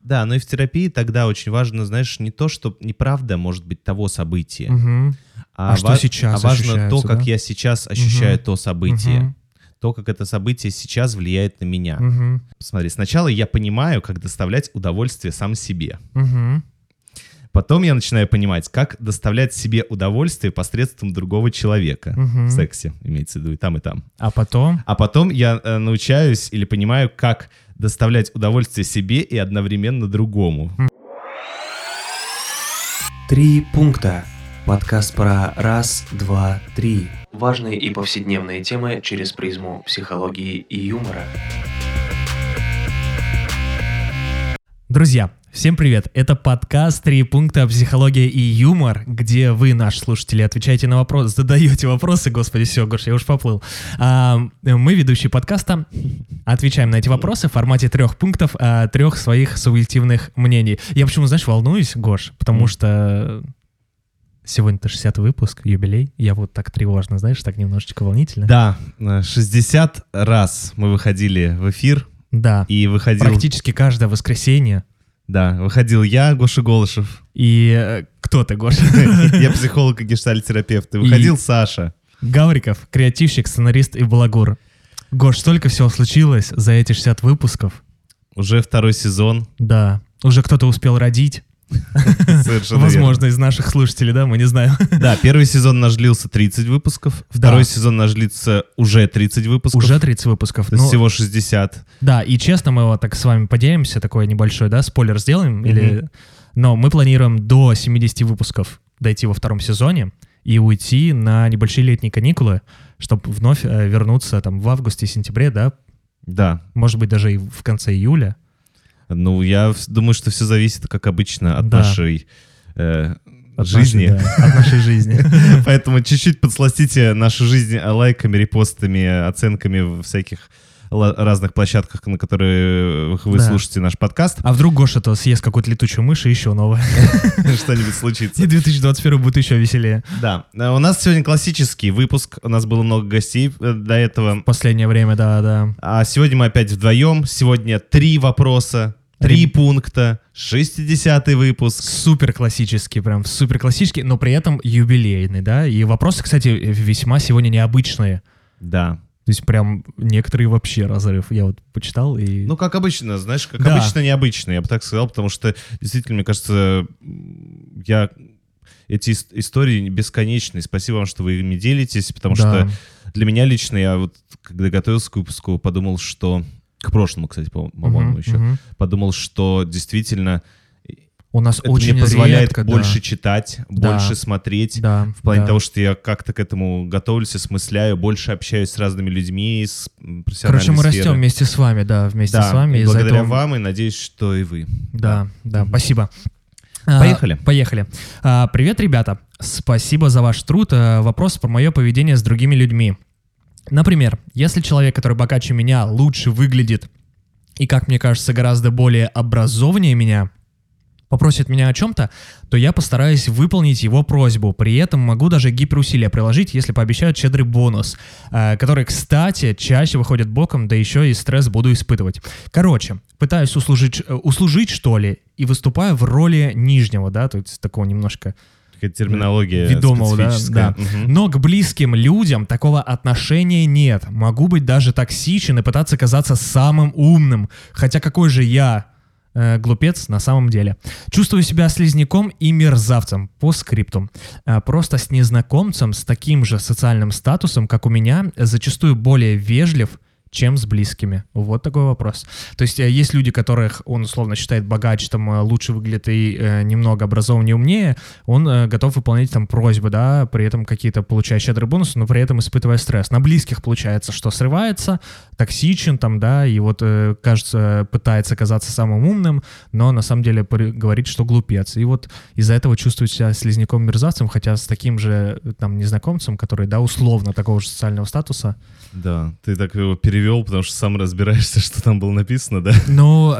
Да, но и в терапии тогда очень важно, знаешь, не то, что неправда может быть того события, что сейчас важно то, как да? я сейчас ощущаю то событие. Мгм. То, как это событие сейчас влияет на меня. Мгм. Смотри, сначала я понимаю, как доставлять удовольствие сам себе. Мгм. Потом я начинаю понимать, как доставлять себе удовольствие посредством другого человека. Мгм. В сексе, имеется в виду, и там, и там. А потом? А потом я научаюсь или понимаю, как доставлять удовольствие себе и одновременно другому. 3 пункта. Подкаст про раз, два, три. Важные и повседневные темы через призму психологии и юмора. Друзья, всем привет! Это подкаст «3 пункта. Психология и юмор», где вы, наши слушатели, отвечаете на вопросы, задаете вопросы, господи, все, Гош, я уж поплыл. Мы, ведущие подкаста, отвечаем на эти вопросы в формате 3 пунктов, 3 своих субъективных мнений. Я почему, знаешь, волнуюсь, Гош, потому что сегодня-то 60-й выпуск, юбилей. Я вот так тревожно, знаешь, так немножечко волнительно. Да, 60 раз мы выходили в эфир. Да, И выходил... практически каждое воскресенье. Да, выходил я, Гоша Голышев. И кто ты, Гоша? Я психолог и гештальт-терапевт. И выходил Саша. Гавриков, креативщик, сценарист и балагур. Гош, столько всего случилось за эти 60 выпусков. Уже 2-й сезон. Да, уже кто-то успел родить. Совершенно Возможно, из наших слушателей, да, мы не знаем. Да, 1-й сезон наш длился 30 выпусков, 2-й сезон наш длится уже 30 выпусков. Уже 30 выпусков. То есть всего 60. Да, и честно, мы вот так с вами поделимся, такой небольшой, да, спойлер сделаем, но мы планируем до 70 выпусков дойти во 2-м сезоне и уйти на небольшие летние каникулы, чтобы вновь вернуться там в августе-сентябре, да? Да. Может быть, даже и в конце июля. Ну, я думаю, что все зависит, как обычно, от нашей жизни. От нашей жизни. Поэтому чуть-чуть подсластите нашу жизнь лайками, репостами, оценками в всяких разных площадках, на которые вы слушаете наш подкаст. А вдруг Гоша-то съест какую-то летучую мышь и еще новое? Что-нибудь случится. И 2021 будет еще веселее. Да. У нас сегодня классический выпуск. У нас было много гостей до этого. В последнее время, да. А сегодня мы опять вдвоем. Сегодня 3 вопроса, 3 пункта, 60-й выпуск. Супер классический, прям супер классический, но при этом юбилейный, да? И вопросы, кстати, весьма сегодня необычные. Да. То есть прям некоторые вообще разрыв. Я вот почитал и... Ну, как обычно, знаешь, как обычно необычно, я бы так сказал, потому что, действительно, мне кажется, эти истории бесконечные. Спасибо вам, что вы ими делитесь, потому что для меня лично, я вот, когда готовился к выпуску, подумал, что... К прошлому, кстати, по-моему, еще. Подумал, что действительно... У нас это очень мне позволяет редко, больше читать, больше смотреть. В плане того, что я как-то к этому готовлюсь, осмысляю, больше общаюсь с разными людьми, с профессиональной сферы. Короче, мы растем вместе с вами, вместе с вами. И благодаря вам, и надеюсь, что и вы. Да, спасибо. Поехали. Поехали. Привет, ребята. Спасибо за ваш труд. Вопрос про мое поведение с другими людьми. Например, если человек, который богаче меня, лучше выглядит и, как мне кажется, гораздо более образованнее меня, попросит меня о чем-то, то я постараюсь выполнить его просьбу. При этом могу даже гиперусилия приложить, если пообещают щедрый бонус, который, кстати, чаще выходит боком, да еще и стресс буду испытывать. Короче, пытаюсь услужить, что ли, и выступаю в роли нижнего, да, то есть такого немножко... терминология ведомого, специфическая. Да. Но к близким людям такого отношения нет. Могу быть даже токсичен и пытаться казаться самым умным. Хотя какой же я глупец на самом деле. Чувствую себя слизняком и мерзавцем по скрипту. Просто с незнакомцем с таким же социальным статусом, как у меня, зачастую более вежлив, чем с близкими? Вот такой вопрос. То есть есть люди, которых он условно считает богаче, там лучше выглядит и немного образованнее, умнее, он готов выполнять там просьбы, да, при этом какие-то получая щедрые бонусы, но при этом испытывая стресс. На близких получается, что срывается, токсичен там, да, и вот, кажется, пытается казаться самым умным, но на самом деле говорит, что глупец. И вот из-за этого чувствует себя слизняком-мерзавцем, хотя с таким же там незнакомцем, который, да, условно такого же социального статуса. Да, ты так его перевел, потому что сам разбираешься, что там было написано, да? Ну,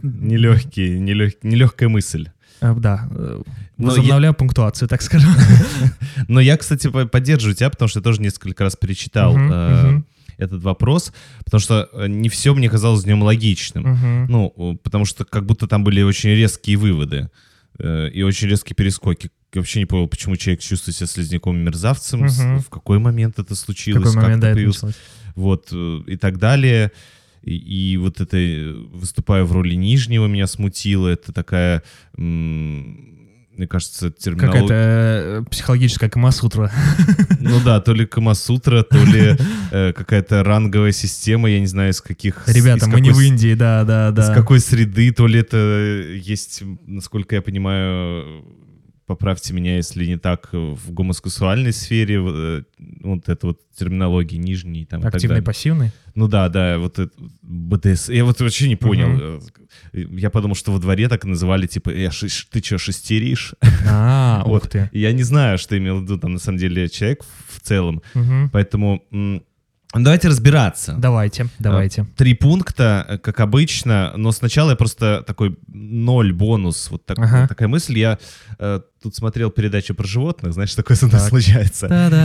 нелегкая мысль. Да, возобновляю пунктуацию, так скажем. Но я, кстати, поддерживаю тебя, потому что я тоже несколько раз перечитал этот вопрос, потому что не все мне казалось в нем логичным. Ну, потому что как будто там были очень резкие выводы и очень резкие перескоки. Я вообще не понял, почему человек чувствует себя слизняком и мерзавцем, в какой момент это случилось, какой момент, как это появилось. Вот, и так далее. И вот это, выступая в роли нижнего, меня смутило. Это такая, мне кажется, терминология... Какая-то психологическая камасутра. Ну да, то ли камасутра, то ли какая-то ранговая система, я не знаю, из каких... Ребята, мы не в Индии, да. Из какой среды, то ли это есть, насколько я понимаю... Поправьте меня, если не так, в гомосексуальной сфере, вот эта вот терминология нижний. Там, активный, пассивный? Ну да, вот это БДС. Я вот вообще не понял. Я подумал, что во дворе так называли, типа, ты что, шестеришь? Ух ты. Я не знаю, что имел в виду там на самом деле человек в целом. Поэтому... Давайте разбираться. Давайте. 3 пункта, как обычно, но сначала я просто такой 0 бонус, вот такая мысль. Я тут смотрел передачу про животных, знаешь, такое со мной случается.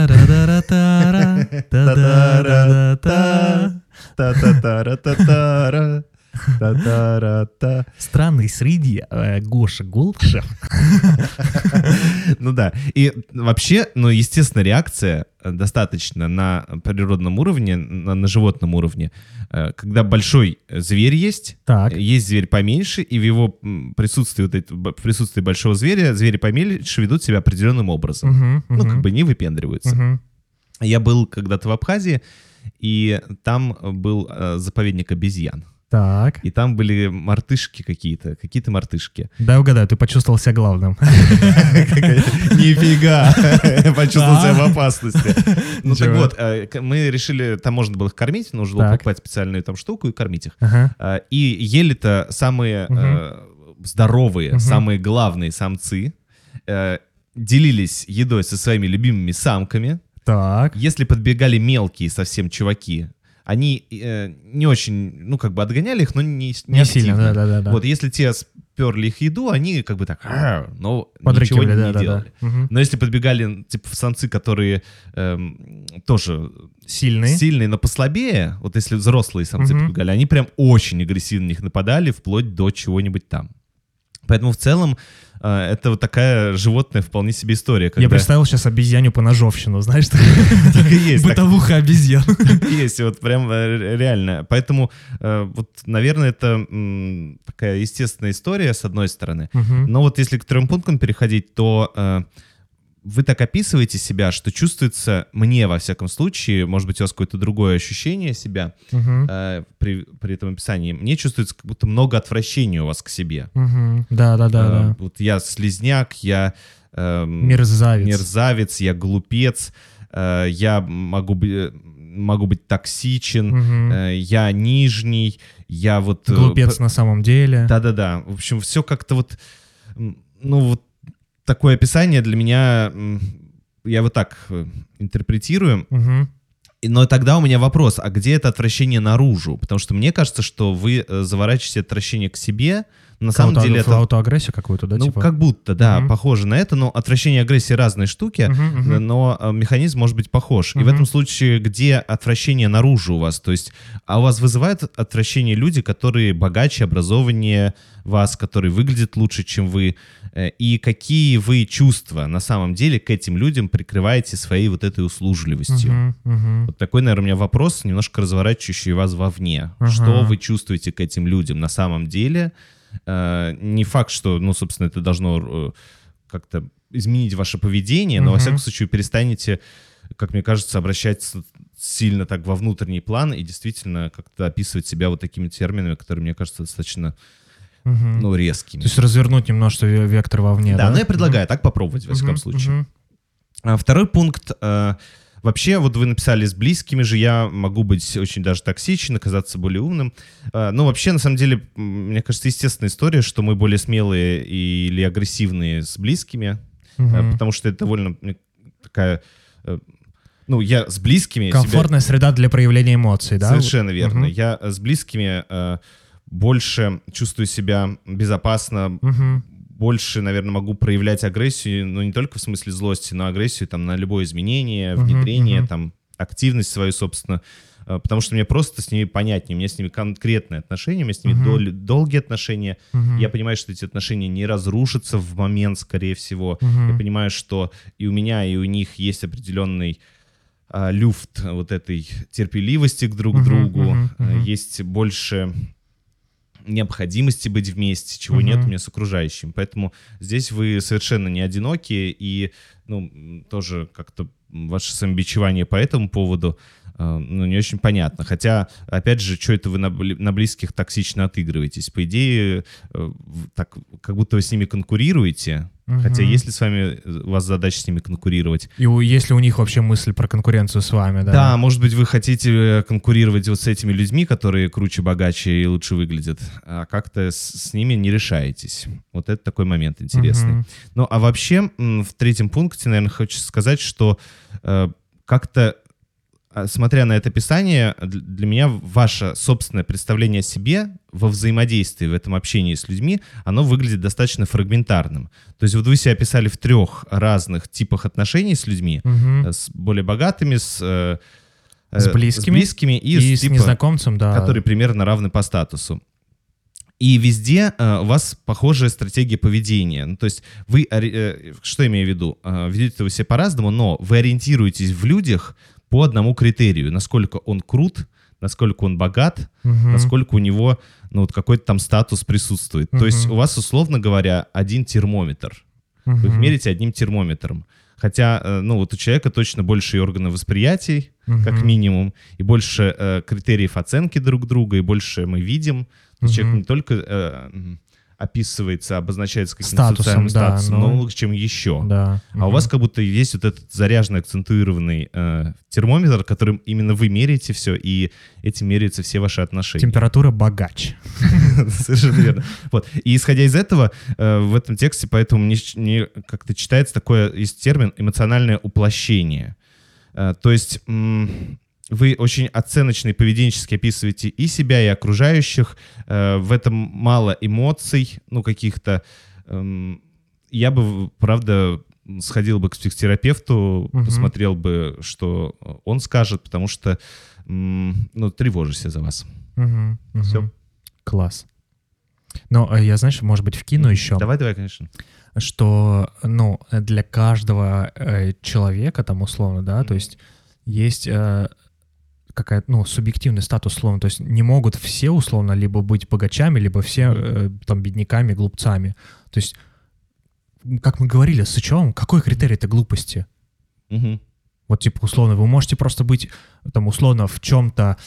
Странный среди Гоша Голдшеф. Ну да. И вообще, естественно, реакция достаточно на природном уровне, на животном уровне. Когда большой зверь есть зверь поменьше, и в его присутствии, в присутствии большого зверя, звери поменьше ведут себя определенным образом. Как бы не выпендриваются. Я был когда-то в Абхазии, и там был заповедник обезьян. Так. И там были мартышки какие-то мартышки. Да, угадаю, ты почувствовал себя главным. Нифига! Почувствовал себя в опасности. Ну так вот, мы решили, там можно было их кормить, нужно было покупать специальную там штуку и кормить их. И ели-то самые здоровые, самые главные самцы, делились едой со своими любимыми самками. Так. Если подбегали мелкие совсем чуваки, они не очень, отгоняли их, но не сильно, да. Вот если те сперли их еду, они как бы так, но ничего не делали. Но если подбегали, типа, самцы, которые тоже сильные, но послабее, вот если взрослые самцы подбегали, они прям очень агрессивно на них нападали, вплоть до чего-нибудь там. Поэтому в целом это вот такая животная вполне себе история. Я представил сейчас обезьянью по ножовщину, знаешь? Так и есть. Бытовуха обезьян. Есть, вот прям реально. Поэтому, вот, наверное, это такая естественная история, с одной стороны. Но вот если к 3 пунктам переходить, то вы так описываете себя, что чувствуется, мне, во всяком случае, может быть, у вас какое-то другое ощущение себя при этом описании, мне чувствуется, как будто много отвращения у вас к себе. Да. Вот я слизняк, я мерзавец, я глупец, я могу быть токсичен, я нижний, я вот... Глупец на самом деле. Да. В общем, все как-то вот... Такое описание для меня, я вот так интерпретирую. Но тогда у меня вопрос, а где это отвращение наружу? Потому что мне кажется, что вы заворачиваете отвращение к себе. На самом деле это... Аутоагрессию какую-то, да? Как будто, да, похоже на это. Но отвращение и агрессия разные штуки, но механизм может быть похож. И в этом случае, где отвращение наружу у вас? То есть, а у вас вызывают отвращение люди, которые богаче, образованнее вас, которые выглядят лучше, чем вы? И какие вы чувства на самом деле к этим людям прикрываете своей вот этой услужливостью? Вот такой, наверное, у меня вопрос, немножко разворачивающий вас вовне. Что вы чувствуете к этим людям на самом деле? Не факт, что, собственно, это должно как-то изменить ваше поведение, но, во всяком случае, перестанете, как мне кажется, обращаться сильно так во внутренний план и действительно как-то описывать себя вот такими терминами, которые, мне кажется, достаточно, резкими. То есть развернуть немножко вектор вовне, да? Да, но я предлагаю так попробовать, во всяком случае. 2 пункт. Вообще, вот вы написали, с близкими же я могу быть очень даже токсичен, оказаться более умным. Вообще, на самом деле, мне кажется, естественная история, что мы более смелые или агрессивные с близкими, потому что это довольно такая... я с близкими... Комфортная среда для проявления эмоций, да? Совершенно верно. Я с близкими больше чувствую себя безопасно, больше, наверное, могу проявлять агрессию, не только в смысле злости, но агрессию там на любое изменение, внедрение, там, активность свою, собственно. потому что мне просто с ними понятнее, у меня с ними конкретные отношения, у меня с ними долгие отношения. Я понимаю, что эти отношения не разрушатся в момент, скорее всего. Я понимаю, что и у меня, и у них есть определенный люфт вот этой терпеливости друг к другу, есть больше необходимости быть вместе, чего нет у меня с окружающим. Поэтому здесь вы совершенно не одиноки, и тоже как-то ваше самобичевание по этому поводу не очень понятно. Хотя, опять же, что это вы на близких токсично отыгрываетесь? По идее, так, как будто вы с ними конкурируете. Хотя есть ли у вас задача с ними конкурировать? И есть ли у них вообще мысль про конкуренцию с вами? Да, может быть, вы хотите конкурировать вот с этими людьми, которые круче, богаче и лучше выглядят, а как-то с ними не решаетесь. Вот это такой момент интересный. Ну, а вообще, в третьем пункте, наверное, хочу сказать, что как-то, смотря на это описание, для меня ваше собственное представление о себе во взаимодействии, в этом общении с людьми, оно выглядит достаточно фрагментарным. То есть вот вы себя описали в 3 разных типах отношений с людьми, с более богатыми, с близкими и с незнакомцем, да, которые примерно равны по статусу. И везде у вас похожая стратегия поведения. Ну, то есть вы, что имею в виду? Ведете вы себя по-разному, но вы ориентируетесь в людях по одному критерию. Насколько он крут, насколько он богат, насколько у него какой-то там статус присутствует. То есть у вас, условно говоря, один термометр. Вы их меряете одним термометром. Хотя, вот у человека точно больше и органов восприятий, как минимум, и больше критериев оценки друг друга, и больше мы видим. То есть человек не только описывается, обозначается каким-то социальным статусом, но лучше, чем еще. Да. А у вас как будто есть вот этот заряженный, акцентуированный термометр, которым именно вы меряете все, и этим меряются все ваши отношения. Температура богач. Совершенно верно. Вот. И исходя из этого, в этом тексте, поэтому мне как-то читается есть термин «эмоциональное уплощение». То есть вы очень оценочно и поведенчески описываете и себя, и окружающих. В этом мало эмоций, каких-то. Я бы, правда, сходил бы к психотерапевту, посмотрел бы, что он скажет, потому что тревожусь я за вас. Все. Класс. Но я, знаешь, может быть, вкину еще. Давай, конечно. Что, для каждого человека, там, условно, да, то есть есть какая-то, субъективный статус, условно, то есть не могут все, условно, либо быть богачами, либо все, там, бедняками, глупцами. То есть, как мы говорили с Сычевым, какой критерий этой глупости? Вот, типа, условно, вы можете просто быть, там, условно, в чем-то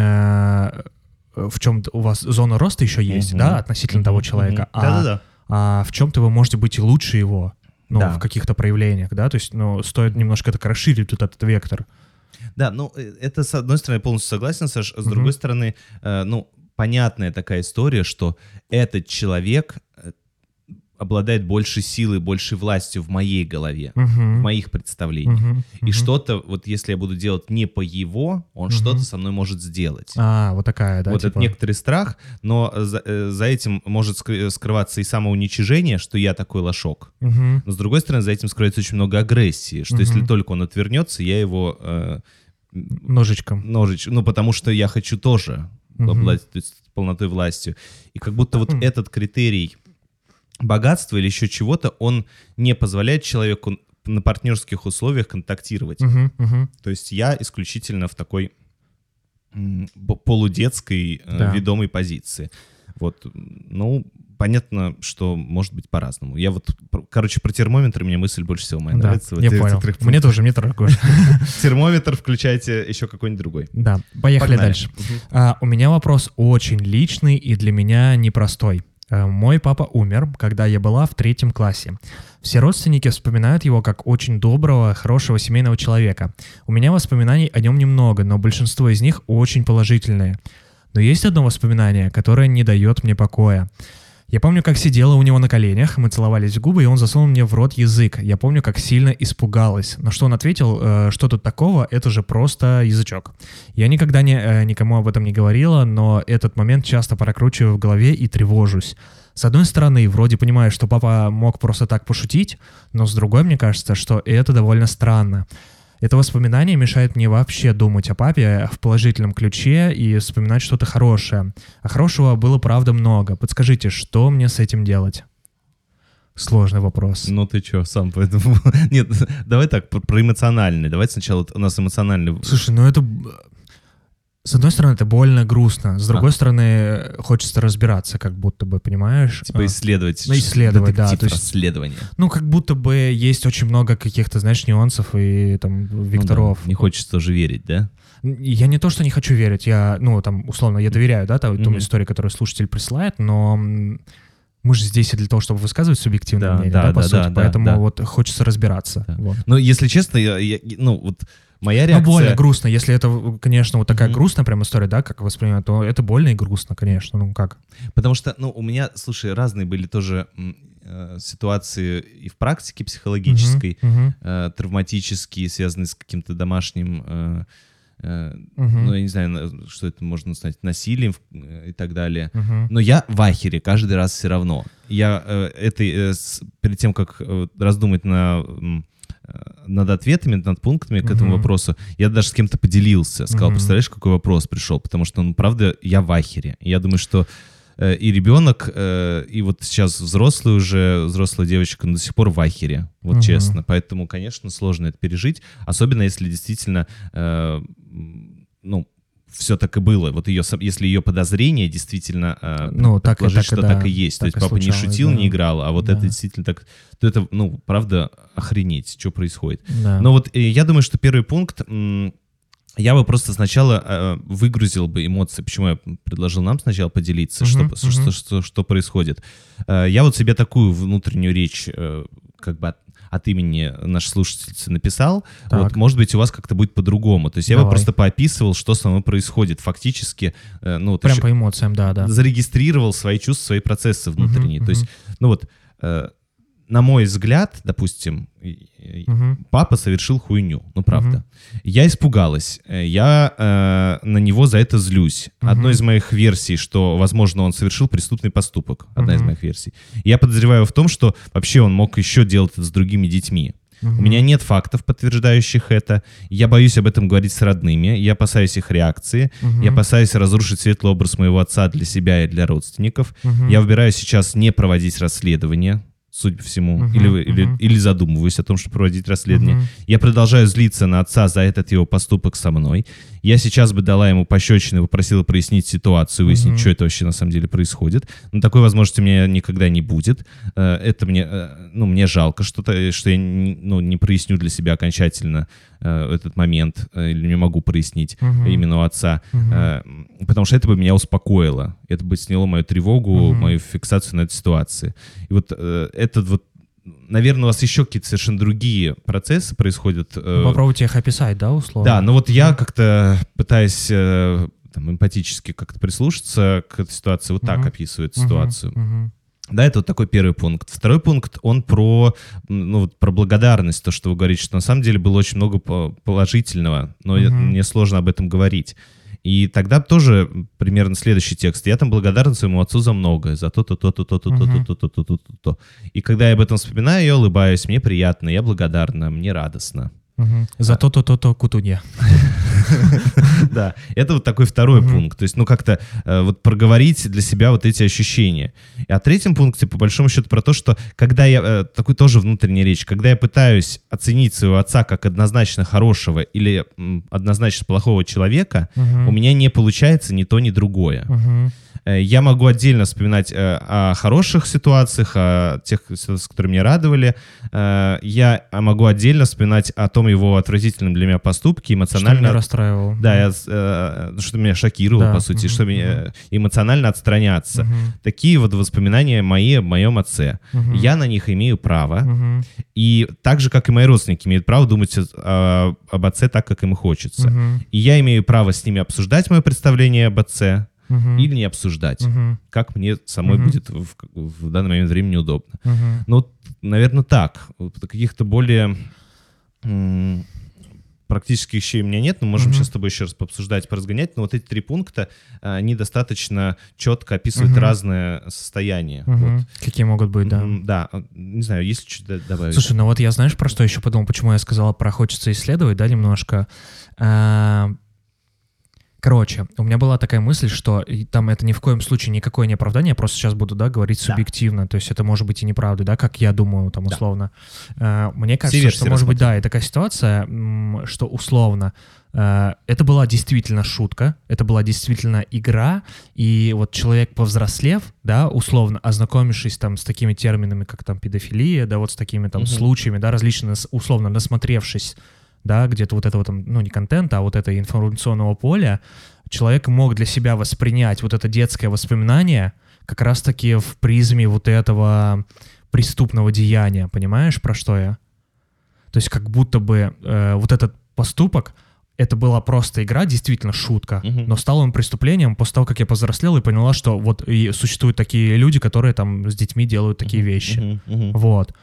у вас зона роста еще есть, да, относительно того человека, а в чем-то вы можете быть и лучше его, в каких-то проявлениях, да, то есть, стоит немножко так расширить вот этот вектор. Да, это, с одной стороны, я полностью согласен, Саш, с другой стороны, понятная такая история, что этот человек обладает большей силой, большей властью в моей голове, в моих представлениях. И что-то, вот если я буду делать не по его, он что-то со мной может сделать. Вот такая, да? Вот это некоторый страх, но за этим может скрываться и самоуничижение, что я такой лошок. Но с другой стороны, за этим скрывается очень много агрессии, что если только он отвернется, я его... Ножичком. Потому что я хочу тоже обладать полнотой властью. И как будто вот этот критерий богатства или еще чего-то, он не позволяет человеку на партнерских условиях контактировать. То есть я исключительно в такой полудетской ведомой позиции. Вот, понятно, что может быть по-разному. Я про термометр, мне мысль больше всего моя нравится. Я понял. Мне тоже, мне тоже. Термометр включайте еще какой-нибудь другой. Да, поехали дальше. У меня вопрос очень личный и для меня непростой. Мой папа умер, когда я была в 3 классе. Все родственники вспоминают его как очень доброго, хорошего семейного человека. У меня воспоминаний о нем немного, но большинство из них очень положительные. Но есть одно воспоминание, которое не дает мне покоя. Я помню, как сидела у него на коленях, мы целовались в губы, и он засунул мне в рот язык. Я помню, как сильно испугалась. На что он ответил, что тут такого, это же просто язычок. Я никогда никому об этом не говорила, но этот момент часто прокручиваю в голове и тревожусь. С одной стороны, вроде понимаю, что папа мог просто так пошутить, но с другой, мне кажется, что это довольно странно. Это воспоминание мешает мне вообще думать о папе в положительном ключе и вспоминать что-то хорошее. А хорошего было, правда, много. Подскажите, что мне с этим делать? Сложный вопрос. Ну ты чё, сам поэтому... Нет, давай так, про эмоциональный. Давайте сначала у нас эмоциональный... Слушай, ну это... С одной стороны, это больно, грустно. С другой стороны, хочется разбираться, как будто бы, понимаешь? Типа исследовать. Исследовать, да. То есть расследование. Ну, как будто бы есть очень много каких-то, знаешь, нюансов и там векторов. Ну, да. Не хочется тоже верить, да? Я не то, что не хочу верить. Я, ну, там, условно, я доверяю, да, тому истории, которую слушатель присылает, но... Мы же здесь и для того, чтобы высказывать субъективное мнение, да, по сути, поэтому вот хочется разбираться. Да. Вот. Но если честно, ну вот моя реакция... Ну, больно, грустно. Если это, конечно, вот такая грустная прям история, да, как воспринимаю, то это больно и грустно, конечно. Ну, как? Потому что, ну, у меня, слушай, разные были тоже ситуации и в практике психологической, травматические, связанные с каким-то домашним... Ну, я не знаю, что это можно назвать, насилием и так далее. Но я в ахере каждый раз все равно. Я перед тем, как раздумать над ответами, над пунктами к этому вопросу, я даже с кем-то поделился. Сказал, представляешь, какой вопрос пришел? Потому что, ну, правда, я в ахере. Я думаю, что и ребенок, и вот сейчас взрослая девочка, но до сих пор в ахере, вот честно. Поэтому, конечно, сложно это пережить, особенно если действительно, ну, все так и было. Вот если ее подозрение действительно предположить, что так и есть. То есть папа не шутил, не играл, а вот это действительно так, то это, ну, правда, охренеть, что происходит. Но вот я думаю, что первый пункт... Я бы просто сначала выгрузил бы эмоции. Почему я предложил нам сначала поделиться, что происходит. Я вот себе такую внутреннюю речь как бы от имени нашей слушательницы написал. Вот, может быть, у вас как-то будет по-другому. То есть я бы просто поописывал, что со мной происходит. Фактически... Ну, прям по эмоциям, да. Зарегистрировал свои чувства, свои процессы внутренние. То есть, ну вот... На мой взгляд, допустим, папа совершил хуйню, ну правда. Я испугалась, я на него за это злюсь. Одна из моих версий, что, возможно, он совершил преступный поступок, одна из моих версий. Я подозреваю в том, что вообще он мог еще делать это с другими детьми. У меня нет фактов, подтверждающих это. Я боюсь об этом говорить с родными. Я опасаюсь их реакции. Я опасаюсь разрушить светлый образ моего отца для себя и для родственников. Я выбираю сейчас не проводить расследование, судя по всему, или задумываюсь о том, чтобы проводить расследование. Я продолжаю злиться на отца за этот его поступок со мной. Я сейчас бы дала ему пощечину и попросила прояснить ситуацию, выяснить, что это вообще на самом деле происходит. Но такой возможности у меня никогда не будет. Это мне жалко, что я не проясню для себя окончательно этот момент, или не могу прояснить именно у отца, потому что это бы меня успокоило. Это бы сняло мою тревогу, мою фиксацию на этой ситуации. И вот этот вот, наверное, у вас еще какие-то совершенно другие процессы происходят. Попробуйте их описать, да, условно? Да, но вот я как-то пытаюсь эмпатически как-то прислушаться к этой ситуации, вот так описываю эту ситуацию. Да, это вот такой первый пункт. Второй пункт, он про благодарность, то, что вы говорите, что на самом деле было очень много положительного, но мне сложно об этом говорить. И тогда тоже примерно следующий текст. Я там благодарен своему отцу за многое, за то-то, то-то, то-то, то-то, то-то, то-то, то-то. И когда я об этом вспоминаю, я улыбаюсь, мне приятно, я благодарна, мне радостно. За то-то кутунья. Да, это вот такой второй пункт. То есть, ну, как-то вот проговорить для себя вот эти ощущения. И о третьем пункте, по большому счету, про то, что когда я, такой тоже внутренняя речь, когда я пытаюсь оценить своего отца как однозначно хорошего или однозначно плохого человека, у меня не получается ни то, ни другое. Я могу отдельно вспоминать о хороших ситуациях, о тех ситуациях, которые меня радовали. Я могу отдельно вспоминать о том его отвратительном для меня поступке, эмоционально... Что меня расстраивало. Да, что меня шокировало, по сути, что меня эмоционально отстраняться. Такие вот воспоминания мои об моем отце. Я на них имею право. И так же, как и мои родственники имеют право думать об отце так, как им хочется. И я имею право с ними обсуждать мое представление об отце, или не обсуждать, как мне самой будет в данный момент времени удобно. Ну, наверное, так. Каких-то более практических вещей у меня нет, но можем сейчас с тобой еще раз пообсуждать, поразгонять. Но вот эти 3 пункта, они достаточно четко описывают разные состояния. Вот. Какие могут быть, да. Да, не знаю, есть что-то добавить? Слушай, ну вот я, знаешь, про что еще подумал, почему я сказал про «хочется исследовать», да, немножко. Короче, у меня была такая мысль, что там это ни в коем случае никакое не оправдание, я просто сейчас буду, да, говорить субъективно, то есть это может быть и неправда, да, как я думаю, там, условно. Мне кажется, что, может быть, да, и такая ситуация, что условно, это была действительно шутка, это была действительно игра, и вот человек, повзрослев, да, условно, ознакомившись там с такими терминами, как там педофилия, да, вот с такими там случаями, да, различными, условно, насмотревшись, да, где-то вот этого там, ну, не контента, а вот этого информационного поля, человек мог для себя воспринять вот это детское воспоминание как раз-таки в призме вот этого преступного деяния, понимаешь, про что я? То есть как будто бы вот этот поступок, это была просто игра, действительно шутка, но стал он преступлением после того, как я повзрослел и поняла, что вот и существуют такие люди, которые там с детьми делают такие вещи. Вот.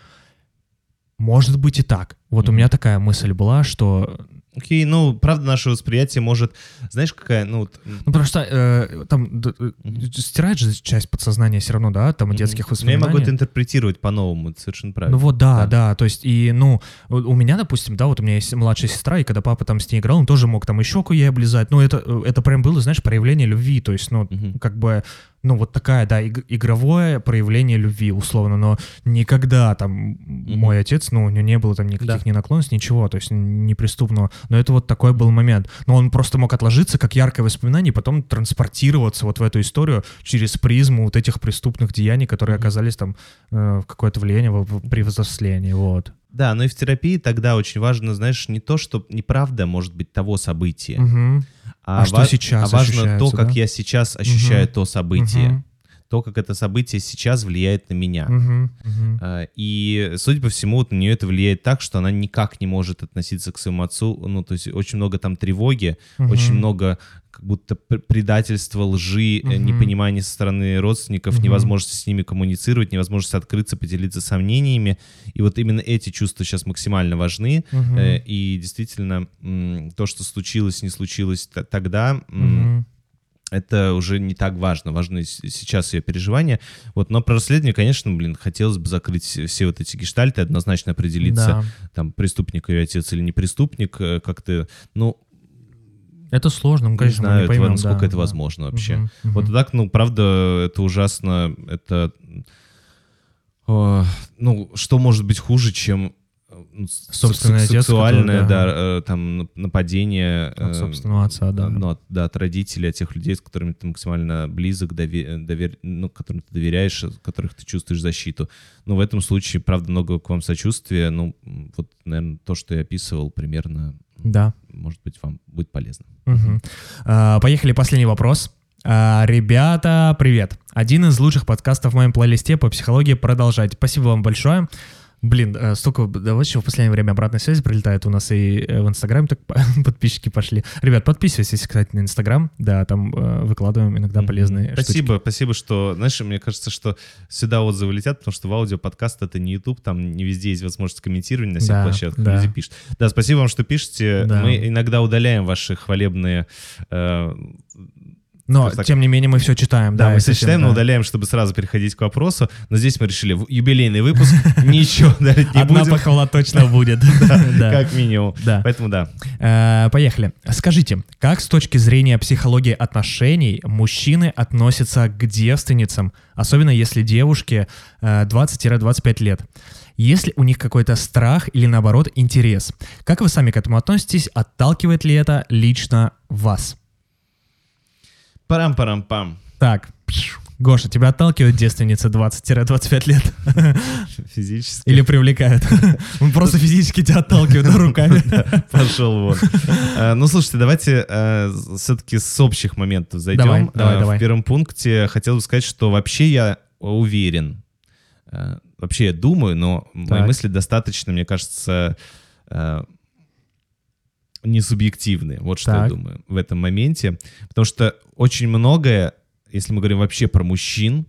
Может быть и так. Вот у меня такая мысль была, что... Окей, ну, правда, наше восприятие может... Знаешь, какая... Ну, потому что там стирает же часть подсознания все равно, да, там детских воспоминаний. Я могу это интерпретировать по-новому, это совершенно правильно. Ну вот да, то есть, и, ну, у меня, допустим, да, вот у меня есть младшая сестра, и когда папа там с ней играл, он тоже мог там и щеку ей облизать, ну, это прям было, знаешь, проявление любви, то есть, ну, как бы... Ну, вот такая, да, игровое проявление любви, условно, но никогда там мой отец, ну, у него не было там никаких ни наклонностей, ничего, то есть неприступного, но это вот такой был момент. Но он просто мог отложиться как яркое воспоминание и потом транспортироваться вот в эту историю через призму вот этих преступных деяний, которые оказались там какое-то влияние при взрослении, вот. Да, но и в терапии тогда очень важно, знаешь, не то, что неправда может быть того события, что сейчас важно то, как я сейчас ощущаю то событие, то, как это событие сейчас влияет на меня. И, судя по всему, вот на нее это влияет так, что она никак не может относиться к своему отцу. Ну, то есть очень много там тревоги, очень много как будто предательства, лжи, непонимания со стороны родственников, невозможности с ними коммуницировать, невозможности открыться, поделиться сомнениями. И вот именно эти чувства сейчас максимально важны. И действительно, то, что случилось, не случилось тогда... Это уже не так важно. Важны сейчас ее переживания. Вот, но про расследование, конечно, хотелось бы закрыть все вот эти гештальты, однозначно определиться, там, преступник ее отец или не преступник, как-то, ну... Это сложно, мы, конечно, не знаю, не поймем, насколько это возможно вообще. Вот так, ну, правда, это ужасно. Это... ну, что может быть хуже, чем... Собственный отец, сексуальное, да, там, нападение от собственного отца, да, от родителей, от тех людей, с которыми ты максимально близок, ну, которым ты доверяешь, которых ты чувствуешь защиту. Ну, в этом случае, правда, много к вам сочувствия. Ну, вот, наверное, то, что я описывал, примерно, может быть, вам будет полезно. Поехали, последний вопрос. Ребята, привет. Один из лучших подкастов в моем плейлисте по психологии. Продолжайте. Спасибо вам большое. Блин, столько, давай еще в последнее время обратной связи прилетает у нас и в Инстаграм так подписчики пошли. Ребят, подписывайтесь, кстати, на Инстаграм, да, там выкладываем иногда полезные штучки. Спасибо, что, знаешь, мне кажется, что сюда отзывы летят, потому что в аудиоподкаст это не YouTube, там не везде есть возможность комментирования на всех площадках, люди пишут. Да, спасибо вам, что пишете. Мы иногда удаляем ваши хвалебные... Но, тем не менее, мы все читаем. Да, мы все читаем, но удаляем, чтобы сразу переходить к вопросу. Но здесь мы решили, юбилейный выпуск, ничего дарить не будем. Одна похвала точно будет. Как минимум. Поэтому да. Поехали. Скажите, как с точки зрения психологии отношений мужчины относятся к девственницам, особенно если девушке 20-25 лет? Есть ли у них какой-то страх или, наоборот, интерес? Как вы сами к этому относитесь? Отталкивает ли это лично вас? Парам-парам-пам. Так, Гоша, тебя отталкивает девственница 20-25 лет? Физически. Или привлекает? Он просто физически тебя отталкивает руками. Пошел вон. Ну, слушайте, давайте все-таки с общих моментов зайдем. Давай. В первом пункте хотел бы сказать, что вообще я уверен, вообще я думаю, но мои мысли достаточно, мне кажется, не субъективные. Вот что я думаю в этом моменте. Потому что очень многое, если мы говорим вообще про мужчин,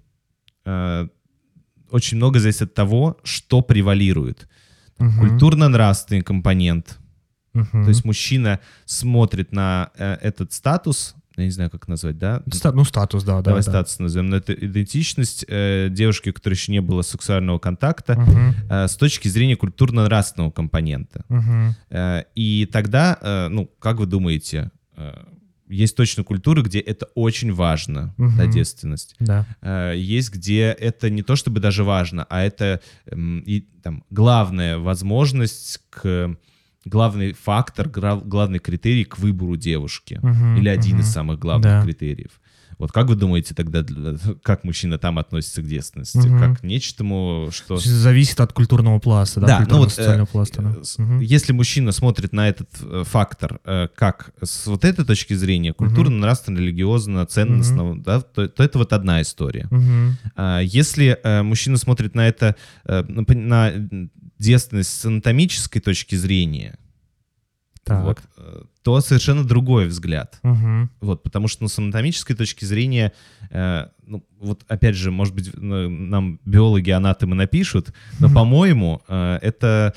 очень много зависит от того, что превалирует. Культурно-нравственный компонент, То есть мужчина смотрит на этот статус, я не знаю, как назвать, да? Статус, да. Давай статус назовем. Но это идентичность девушки, у которой еще не было сексуального контакта, с точки зрения культурно-нравственного компонента. И тогда, как вы думаете, есть точно культуры, где это очень важно, девственность. Да. Есть, где это не то чтобы даже важно, а это главная возможность главный фактор, главный критерий к выбору девушки. Или один из самых главных критериев. Вот как вы думаете тогда, как мужчина там относится к девственности? Как к нечтому, что... Зависит от культурного пласта, да? Культурно-социального пласта. Если мужчина смотрит на этот фактор как с вот этой точки зрения, культурно-нравственно, религиозно, ценностно, да, то это вот одна история. Если мужчина смотрит на это, на девственность с анатомической точки зрения, вот, то совершенно другой взгляд. Вот, потому что с анатомической точки зрения, вот опять же, может быть, нам биологи, анатомы напишут, но, по-моему, это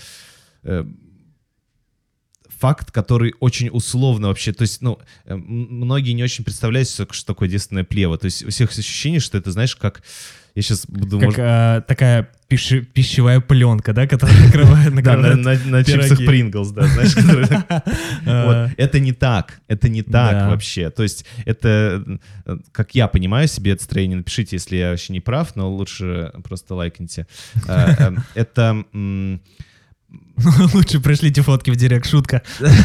факт, который очень условно вообще, то есть, многие не очень представляют, что такое девственное плево. То есть у всех ощущение, что это, знаешь, как... Я сейчас буду... Как такая пищевая пленка, да, которая накрывает на чипсах Принглс, да, знаешь, это не так, вообще. То есть это, как я понимаю себе это строение, напишите, если я вообще не прав, но лучше просто лайкните. Это... Лучше пришлите фотки в директ, шутка.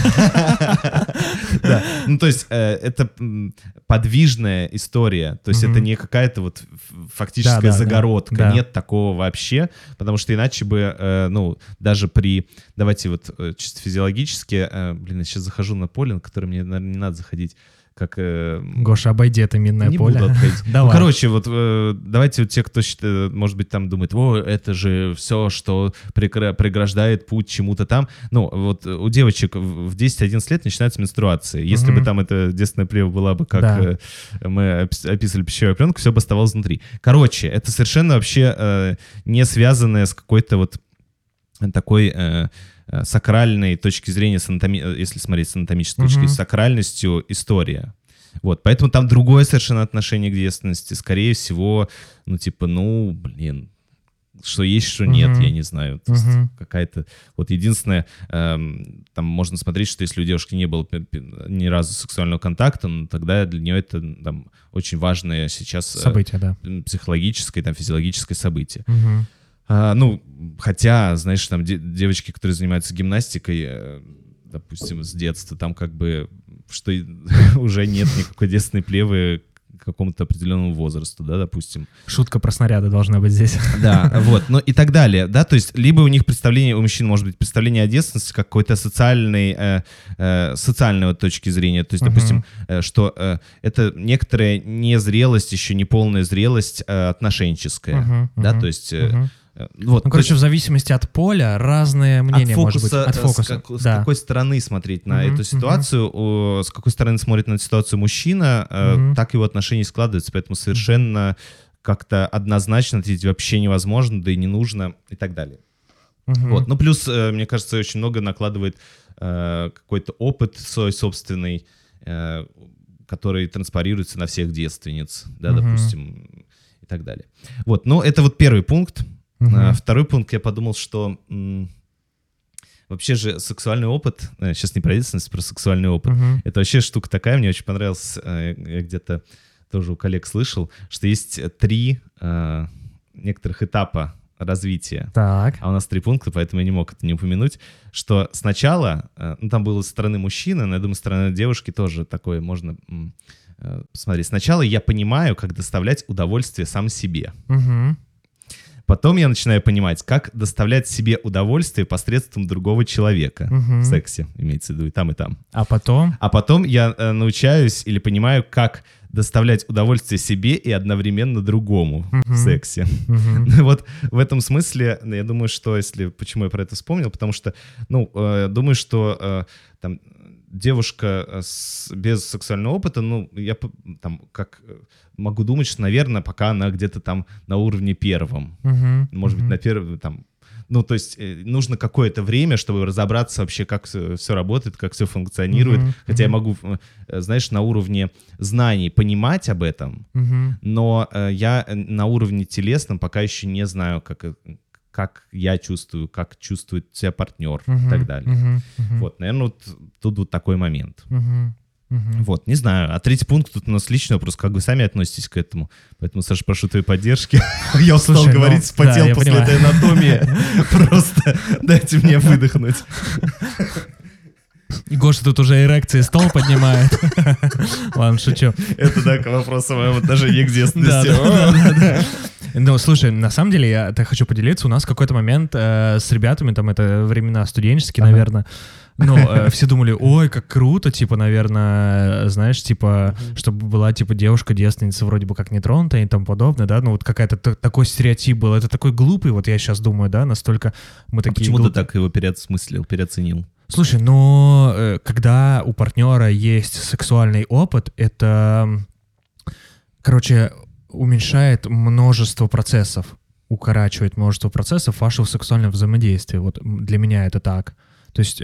Да, то есть это подвижная история, то есть это не какая-то вот фактическая загородка, нет такого вообще, потому что иначе бы, даже при, давайте вот чисто физиологически, я сейчас захожу на поле, на который мне, наверное, не надо заходить, как... Гоша, обойди это минное поле. Не буду отходить. Давай. Короче, вот давайте вот те, кто, может быть, там думает, это же все, что преграждает путь чему-то там. Вот у девочек в 10-11 лет начинается менструация. Если бы там эта девственная плева была бы, как мы описывали пищевую пленку, все бы оставалось внутри. Короче, это совершенно вообще не связанное с какой-то вот такой... сакральной точки зрения, если смотреть с анатомической точки, с сакральностью история. Вот, поэтому там другое совершенно отношение к девственности. Скорее всего, что есть, что нет, я не знаю. То есть какая-то... Вот единственное, там можно смотреть, что если у девушки не было ни разу сексуального контакта, тогда для нее это там, очень важное сейчас событие, да. Психологическое, там, физиологическое событие. Хотя, знаешь, там девочки, которые занимаются гимнастикой, допустим, с детства, там как бы, что уже нет никакой девственной плевы к какому-то определенному возрасту, да, допустим. Шутка про снаряды должна быть здесь. Да, вот, и так далее, да, то есть либо у них представление, у мужчин может быть представление о девственности как какой-то социальной точки зрения, то есть, допустим, что это некоторая незрелость, еще не полная зрелость отношенческая, да, то есть... Вот, в зависимости от поля разные мнения, может быть, от фокуса. С какой стороны смотреть на эту ситуацию, с какой стороны смотрит на эту ситуацию мужчина, так его отношения складываются, поэтому совершенно как-то однозначно ответить вообще невозможно, да и не нужно, и так далее. Вот. Плюс, мне кажется, очень много накладывает какой-то опыт свой собственный, который транспарируется на всех девственниц, да, допустим, и так далее. Вот, это вот первый пункт. Второй пункт, я подумал, что вообще же сексуальный опыт, сейчас не про девственность, про сексуальный опыт, это вообще штука такая, мне очень понравилось, я где-то тоже у коллег слышал, что есть 3 некоторых этапа развития. Так. А у нас 3 пункта, поэтому я не мог это не упомянуть, что сначала, там было со стороны мужчины, но я думаю, со стороны девушки тоже такое можно посмотреть. Сначала я понимаю, как доставлять удовольствие сам себе. Потом я начинаю понимать, как доставлять себе удовольствие посредством другого человека. В сексе, имеется в виду, и там, и там. А потом? А потом я научаюсь или понимаю, как доставлять удовольствие себе и одновременно другому в сексе. Вот в этом смысле, я думаю, что почему я про это вспомнил, потому что, думаю, что там девушка без сексуального опыта, я там как могу думать, что, наверное, пока она где-то там на уровне первом. Может быть, на первом, там, Ну, то есть нужно какое-то время, чтобы разобраться вообще, как все работает, как все функционирует. Хотя я могу, знаешь, на уровне знаний понимать об этом, но я на уровне телесном пока еще не знаю, как я чувствую, как чувствует себя партнер и так далее. Вот, наверное, вот тут вот такой момент. Вот, не знаю. А третий пункт тут у нас личный вопрос. Как вы сами относитесь к этому? Поэтому, Саша, прошу твоей поддержки. Я устал говорить, вспотел после этой анатомии. Просто дайте мне выдохнуть. И Гоша тут уже эрекции стол поднимает. Ладно, шучу. Это, да, к вопросу о моем отношении к детственности. Ну, слушай, на самом деле, я хочу поделиться. У нас в какой-то момент с ребятами, там, это времена студенческие, наверное, ну, все думали, ой, как круто, типа, наверное, знаешь, типа, чтобы была, типа, девушка-девственница вроде бы как нетронутая и тому подобное, да, ну, вот какая-то такой стереотип был, это такой глупый, вот я сейчас думаю, да, настолько мы такие почему ты так его переосмыслил, переоценил? Слушай, но когда у партнера есть сексуальный опыт, это, короче, уменьшает множество процессов, укорачивает множество процессов вашего сексуального взаимодействия. Вот для меня это так. То есть,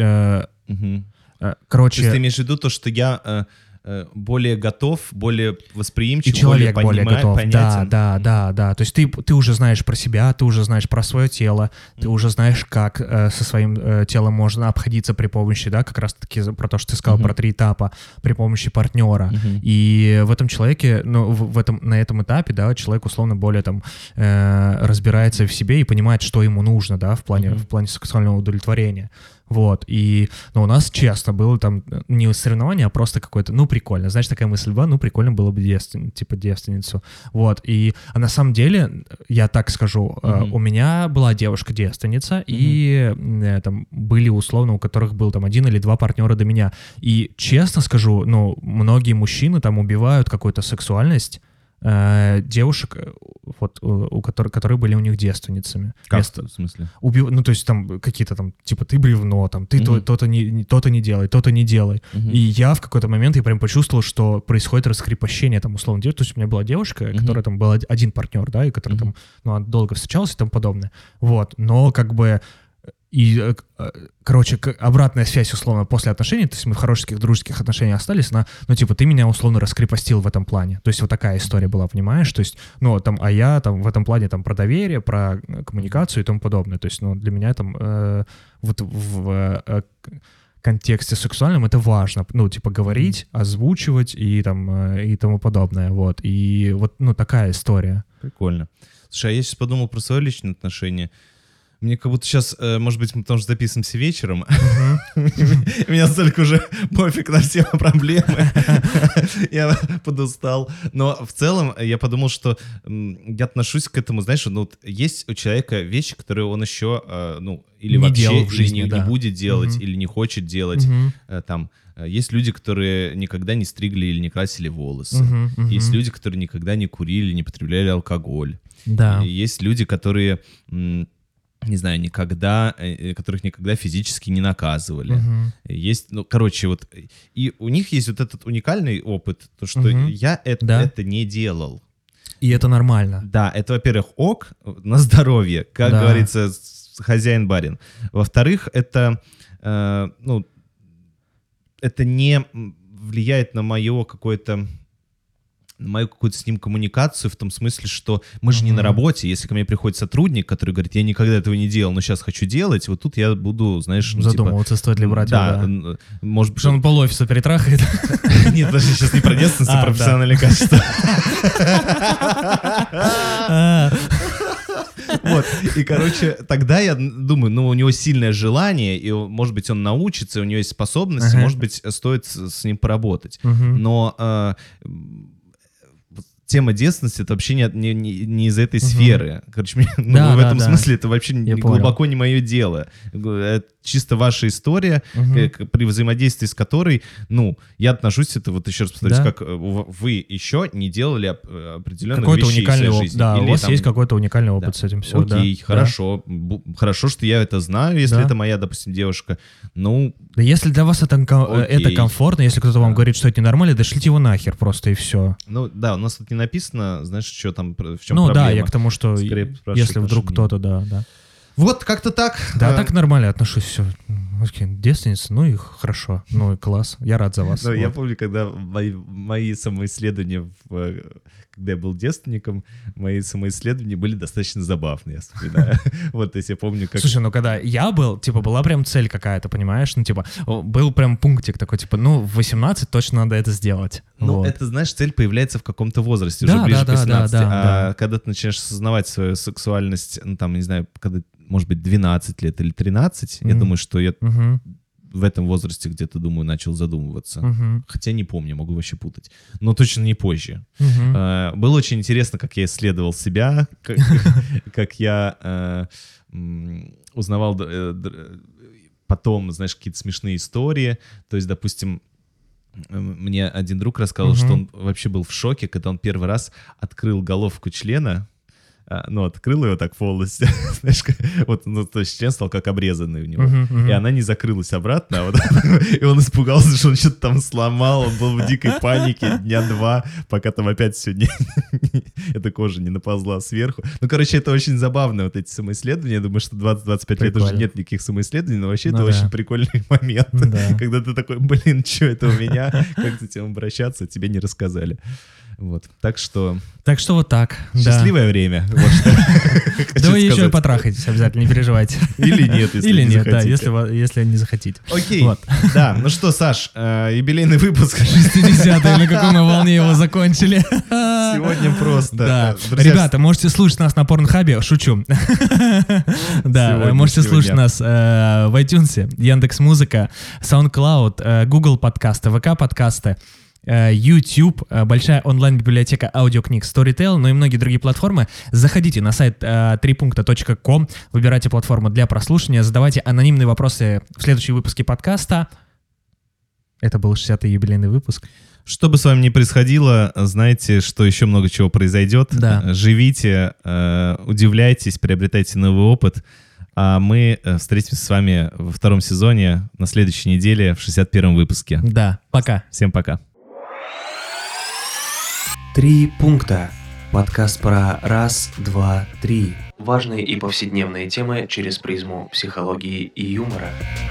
короче... То есть ты имеешь в виду то, что я более готов, более восприимчив, и человек более готов. понятен. Да. То есть ты уже знаешь про себя, ты уже знаешь про свое тело, ты уже знаешь, как со своим телом можно обходиться при помощи, да, как раз-таки про то, что ты сказал, про 3 этапа, при помощи партнера. И в этом человеке, ну, на этом этапе, да, человек условно более там разбирается в себе и понимает, что ему нужно, да, в плане сексуального удовлетворения. Вот, и, ну, у нас честно было там не соревнование, а просто какое-то, ну, прикольно, знаешь, такая мысль была, ну, прикольно было бы девственницу, вот, а на самом деле, я так скажу, у меня была девушка-девственница, и там были условно, у которых был там 1 или 2 партнера до меня, и честно скажу, ну, многие мужчины там убивают какую-то сексуальность девушек, вот, которые были у них девственницами. Как в смысле? Ну, то есть там какие-то там, типа, ты бревно, там, ты то-то не делай, то-то не делай. И я в какой-то момент, я прям почувствовал, что происходит раскрепощение, там, условно, то есть у меня была девушка, которая там был 1 партнер, да, и которая там, ну, она долго встречалась и тому подобное. Вот, но как бы... И, короче, обратная связь, условно, после отношений, то есть мы в хороших дружеских отношениях остались, ну, типа, ты меня, условно, раскрепостил в этом плане. То есть вот такая история была, понимаешь? То есть, ну, там, а я там в этом плане там про доверие, про коммуникацию и тому подобное. То есть, ну, для меня там вот в контексте сексуальном это важно, ну, типа, говорить, озвучивать и там и тому подобное, вот. И вот, ну, такая история. Прикольно. Слушай, а я сейчас подумал про свое личное отношение. Мне как будто сейчас, может быть, мы потому что записываемся вечером, меня столько уже пофиг на все проблемы, я подустал. Но в целом я подумал, что я отношусь к этому, знаешь, ну, есть у человека вещи, которые он еще, ну, или вообще не будет делать, или не хочет делать. Там есть люди, которые никогда не стригли или не красили волосы. Есть люди, которые никогда не курили, не потребляли алкоголь. Есть люди, которые... не знаю, которых никогда физически не наказывали. Есть, ну, короче, вот, и у них есть вот этот уникальный опыт, то, что я это не делал. И это нормально. Да, это, во-первых, ок, на здоровье, как говорится, хозяин-барин. Во-вторых, это, ну, это не влияет на мою какую-то с ним коммуникацию в том смысле, что мы же не на работе. Если ко мне приходит сотрудник, который говорит, я никогда этого не делал, но сейчас хочу делать, вот тут я буду, знаешь... Ну, задумываться, типа, стоит ли брать его, да. Может быть... Что он пол-офиса перетрахает. Нет, даже сейчас не про детственность, а профессиональные качества. Вот, и, короче, тогда я думаю, ну, у него сильное желание, и, может быть, он научится, у него есть способности, может быть, стоит с ним поработать. Но... тема детственности — это вообще не из этой сферы. Короче, в этом смысле это вообще глубоко не мое дело. Это чисто ваша история, при взаимодействии с которой, ну, я отношусь к этому, вот еще раз повторюсь, как вы еще не делали определенных вещей в своей жизни. Да, у вас есть какой-то уникальный опыт с этим. Все, окей, хорошо. Хорошо, что я это знаю, если это моя, допустим, девушка. Ну... Да если для вас это комфортно, если кто-то вам говорит, что это ненормально, да шлите его нахер просто, и все. Ну, да, у нас тут не написано, знаешь, что там, в чем проблема. Ну, да, я к тому, что если вдруг кто-то, да. Вот, как-то так. Да, так нормально отношусь, все. Девственница, ну и хорошо, ну и класс, я рад за вас. Ну, я помню, когда мои самоисследования, когда я был девственником, мои самоисследования были достаточно забавные, я вспоминаю. Вот, то есть я помню, как... Слушай, ну когда я был, типа, была прям цель какая-то, понимаешь? Ну, типа, был прям пунктик такой, типа, ну, в 18 точно надо это сделать. Ну, вот. это, знаешь, цель появляется в каком-то возрасте, Да, уже ближе да, к 18. да, А когда ты начинаешь осознавать свою сексуальность, ну, там, не знаю, когда, может быть, 12 лет или 13, я думаю, что я в этом возрасте где-то, думаю, начал задумываться. Хотя не помню, могу вообще путать. Но точно не позже. Было очень интересно, как я исследовал себя, как я узнавал потом, знаешь, какие-то смешные истории. То есть, допустим, мне один друг рассказал, что он вообще был в шоке, когда он первый раз открыл головку члена, ну, открыл его так полностью, знаешь, вот, ну, то есть член стал как обрезанный у него, и она не закрылась обратно, вот, и он испугался, что он что-то там сломал, он был в дикой панике дня 2, пока там опять все эта кожа не наползла сверху. Ну, короче, это очень забавно, вот эти самоисследования. Я думаю, что 20-25 лет уже нет никаких самоисследований, но вообще это очень прикольный момент, когда ты такой, блин, что это у меня, как с этим обращаться, тебе не рассказали. Вот, так что вот так. Счастливое время. Да вы еще потрахаетесь обязательно, не переживайте. Или нет, если Или не нет, да, захотите. если не захотите. Окей, да, ну что, Саш, юбилейный выпуск. 60-й, на какой мы волне его закончили. Сегодня просто. Да, ребята, можете слушать нас на Порнхабе, шучу. Да, можете слушать нас в iTunes, Яндекс.Музыка, SoundCloud, Google подкасты, ВК подкасты, YouTube, большая онлайн-библиотека аудиокниг Storytel, ну и многие другие платформы. Заходите на сайт 3punkta.com, выбирайте платформу для прослушивания, задавайте анонимные вопросы в следующем выпуске подкаста. Это был 60-й юбилейный выпуск. Что бы с вами ни происходило, знайте, что еще много чего произойдет. Да. Живите, удивляйтесь, приобретайте новый опыт. А мы встретимся с вами во втором сезоне на следующей неделе в 61-м выпуске. Да, пока. Всем пока. 3 пункта. Подкаст про раз, два, три. Важные и повседневные темы через призму психологии и юмора.